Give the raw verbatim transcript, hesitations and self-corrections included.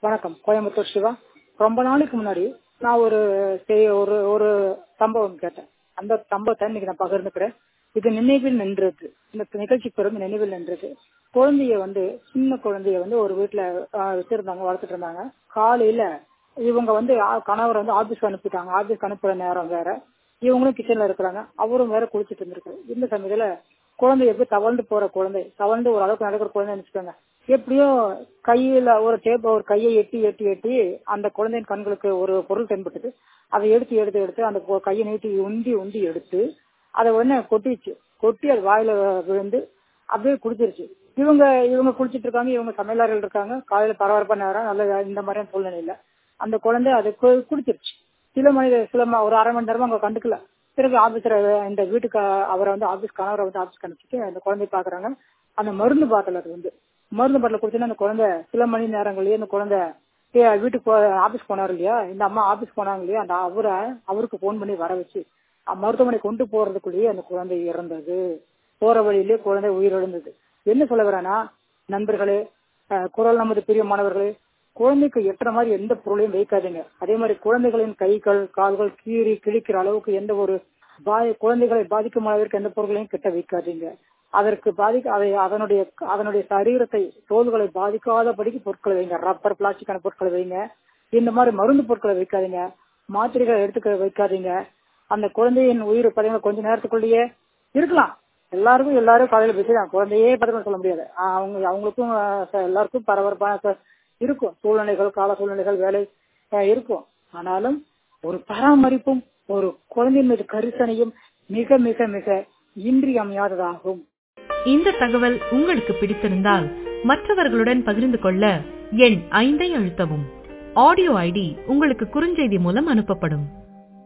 வணக்கம். கோயம்புத்தூர் சிவா. ரொம்ப நாளைக்கு முன்னாடி நான் ஒரு செய்- ஒரு ஒரு சம்பவம் கேட்டேன். அந்த சம்பவத்தை இன்னைக்கு நான் பகிர்ந்துக்கிறேன். இது நினைவில் நின்றது. இந்த நிகழ்ச்சி பெரும் நினைவில் நின்றது. குழந்தைய வந்து சின்ன குழந்தைய வந்து ஒரு வீட்டுல ஆஹ், வச்சிருந்தாங்க, வளர்த்துட்டு இருந்தாங்க. காலையில இவங்க வந்து ஆ- கணவர் வந்து ஆபீஸ்க்கு அனுப்பிட்டாங்க. ஆபீஸ்க்கு அனுப்புற நேரம் வேற. இவங்களும் கிச்சன்ல இருக்கிறாங்க. அவரும் வேற குளிச்சிட்டு இருந்திருக்காரு. இந்த சமயத்துல குழந்தை எப்படி தவழ்ந்து போற குழந்தை, தவழ்ந்து ஒரு அளவுக்கு நடக்கிற குழந்தை நினைச்சுக்கோங்க. எப்படியோ கையில ஒரு டேப் ஒரு கையை எட்டி எட்டி எட்டி அந்த குழந்தையின் கண்களுக்கு ஒரு பொருள் தென்பட்டது. அதை எடுத்து எடுத்து எடுத்து அந்த பொ- கையை நீட்டி உந்தி உந்தி எடுத்து அதை உடனே கொட்டிச்சு. கொட்டி அது வாயில விழுந்து அப்படியே குடிச்சிருச்சு. இவங்க இவங்க குளிச்சிட்டு இருக்காங்க. இவங்க சமையலாளர்கள் இருக்காங்க. காலையில பரபரப்பா நேரம், நல்ல இந்த மாதிரியான சூழ்நிலையில அந்த குழந்தை அதை கு- குடிச்சிருச்சு. சில மணி சில ம- ஒரு அரை மணி நேரமா அவங்க கண்டுக்கல. பிறகு ஆபீசர் இந்த வீட்டுக்கு அவரை வந்து ஆபீஸ் கணவரை வந்து ஆபீஸ்க்கு அனுப்பிச்சிட்டு அந்த குழந்தைய பாக்குறாங்க. அந்த மருந்து பாட்டில் அது வந்து மருந்து பாட்டில் குடிச்சுன்னா அந்த குழந்தை சில மணி நேரங்கள்லயே அந்த குழந்தை ஏ, வீட்டுக்கு போ- ஆபீஸ் போனாரு இல்லையா, இந்த அம்மா ஆபீஸ் போனாங்க இல்லையா, அந்த அவரை அவருக்கு போன் பண்ணி வர வச்சு அஹ் மருத்துவமனை கொண்டு போறதுக்குள்ளேயே அந்த குழந்தை இறந்தது. போற வழியிலேயே குழந்தை உயிரிழந்தது. என்ன சொல்ல வரேன்னா, நண்பர்களே, அஹ், குரல் நமது பிரியமானவர்களே, குழந்தைக்கு எட்டுற மாதிரி எந்த பொருளையும் வைக்காதீங்க. அதே மாதிரி குழந்தைகளின் கைகள் கால்கள் கீறி கிழிக்கிற அளவுக்கு எந்த ஒரு பாதி குழந்தைகளை பாதிக்கும் அளவிற்கு எந்த பொருளையும் கிட்ட வைக்காதீங்க. அதற்கு பாதிக்க அதை அதனுடைய அதனுடைய சரீரத்தை தோள்களை பாதிக்காதபடிக்கு பொருட்களை வைங்க. ரப்பர் பிளாஸ்டிக்கான பொருட்களை வைங்க. இந்த மாதிரி மருந்து பொருட்களை வைக்காதீங்க. மாத்திரைகளை எடுத்துக்க வைக்காதீங்க. அந்த குழந்தையின் உயிர் பாத்தீங்கன்னா கொஞ்ச நேரத்துக்குள்ளேயே இருக்கலாம். எல்லாருக்கும் எல்லாரும் காலையில பேசி தான் குழந்தையே பத்திரம் சொல்ல முடியாது. ஆஹ் அவங்க அவங்களுக்கும் ஆஹ் ச- எல்லாருக்கும் பரபரப்பான ச- இருக்கும் சூழ்நிலைகள், கால சூழ்நிலைகள், வேலை ஆஹ் இருக்கும். ஆனாலும் ஒரு பராமரிப்பும் ஒரு குழந்தையின் மீது கரிசனையும் மிக மிக மிக இன்றியமையாததாகும். இந்த தகவல் உங்களுக்கு பிடித்திருந்தால் மற்றவர்களுடன் பகிர்ந்து கொள்ள எண் ஐந்தை அழுத்தவும். ஆடியோ ஐடி உங்களுக்கு குறுஞ்செய்தி மூலம் அனுப்பப்படும்.